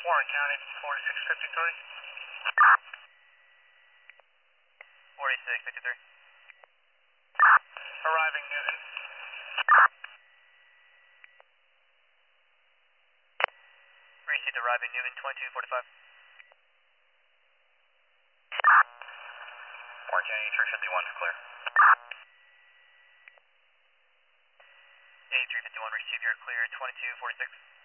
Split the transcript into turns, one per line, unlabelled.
Warren County, 4653.
4653.
Arriving Newton.
Received arriving Newton, 2245.
Warren County, 351 is clear.
A351, receive your clear, 2246.